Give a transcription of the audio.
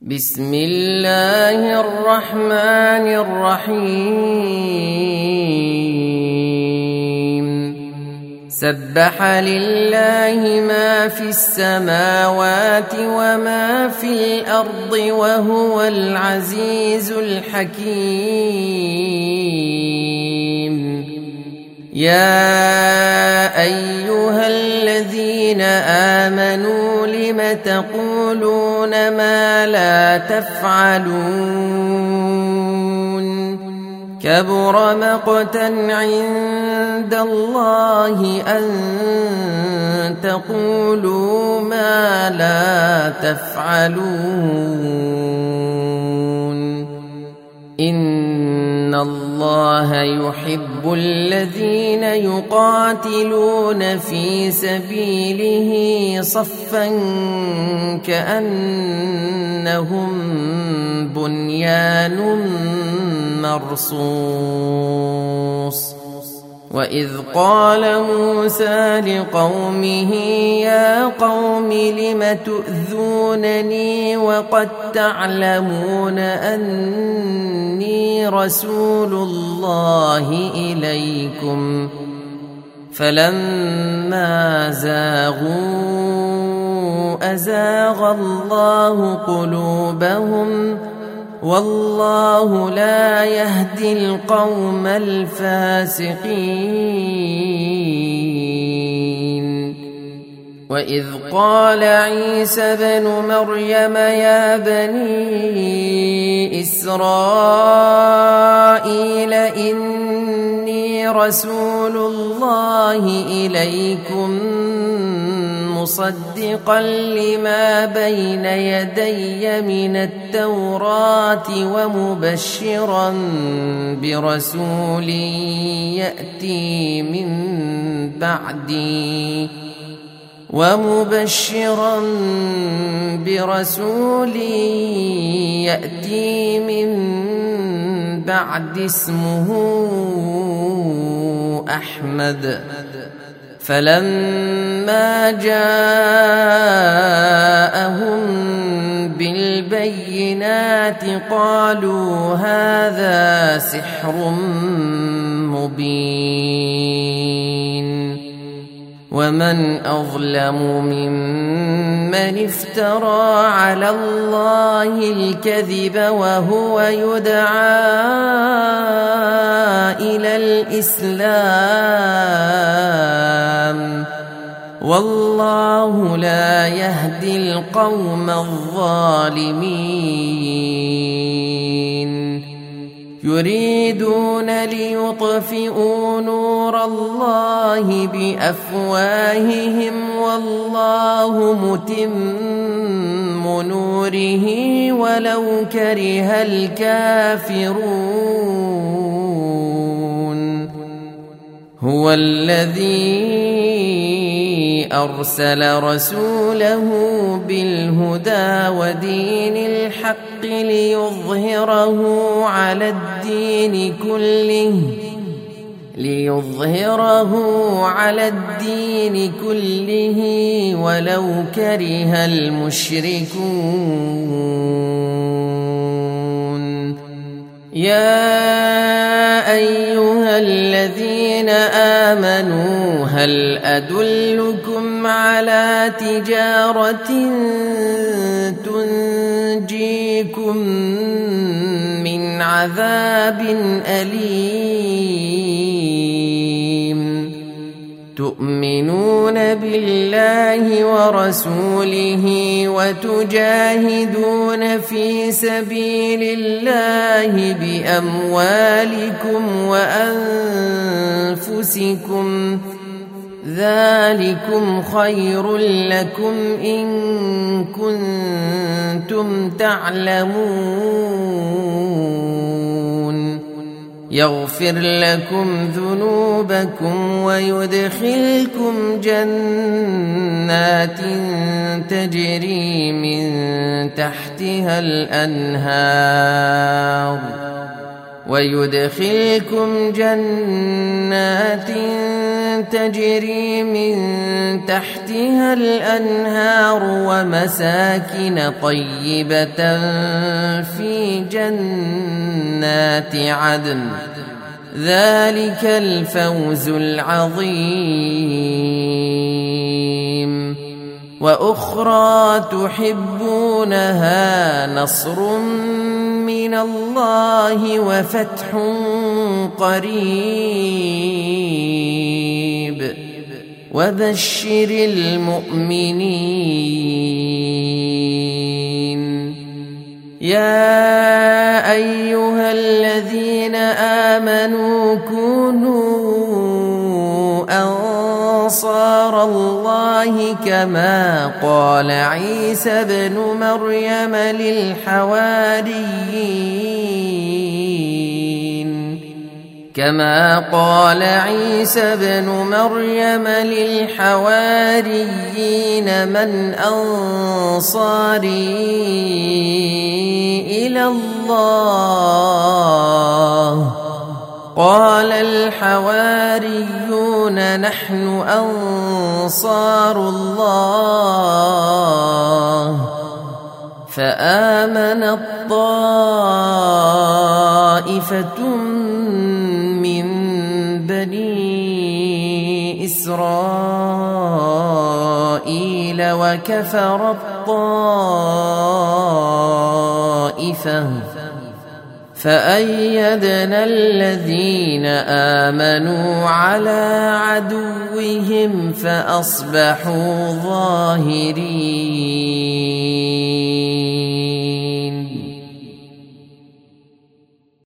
بسم الله الرحمن الرحيم سبح لله ما في السماوات وما في الأرض وهو العزيز الحكيم يا أيها الذين آمنوا لم تقولون ما لا تفعلون كبر مقتا عند الله أن تقولوا ما لا تفعلون إن الله يحب الذين يقاتلون في سبيله صفا كأنهم بنيان مرصوص وإذ قال موسى لقومه يا قوم لم تؤذونني وقد تعلمون أني رسول الله إليكم فلما زاغوا أزاغ الله قلوبهم والله لا يهدي القوم الفاسقين وإذ قال عيسى بن مريم يا بني إسرائيل إني رسول الله إليكم مصدقا لما بين يدي من التوراة ومبشرا برسول يأتي من بعد اسمه أحمد فلما جاءهم بالبينات قالوا هذا سحر مبين ومن أظلم ممن افترى على الله الكذب وهو يدعى إلى الإسلام والله لا يهدي القوم الظالمين يريدون ليطفئوا نور الله بأفواههم والله متم نوره ولو كره الكافرون هو الذي أرسل رسوله بالهدى ودين الحق ليظهره على الدين كله ولو كره المشركون يا أيها الذين آمنوا هل أدلكم على تجارة تنجيكم من عذاب أليم تؤمنون بالله ورسوله وتجاهدون في سبيل الله بأموالكم وأنفسكم ذلكم خير لكم إن كنتم تعلمون يغفر لكم ذنوبكم ويدخلكم جنات تجري من تحتها الأنهار تجري من تحتها الأنهار ومساكن طيبة في جنات عدن ذلك الفوز العظيم وأخرى تحبونها نصر من الله وفتح قريب وبشر المؤمنين يا أيها الذين آمنوا كونوا أنصار الله كما قال عيسى ابن مريم للحواريين من أنصاري إلى الله قال الحواريون نحن أنصار الله فآمنت طائفة من بني إسرائيل وكفرت طائفة فأيدنا الذين آمنوا على عدوهم فأصبحوا ظاهرين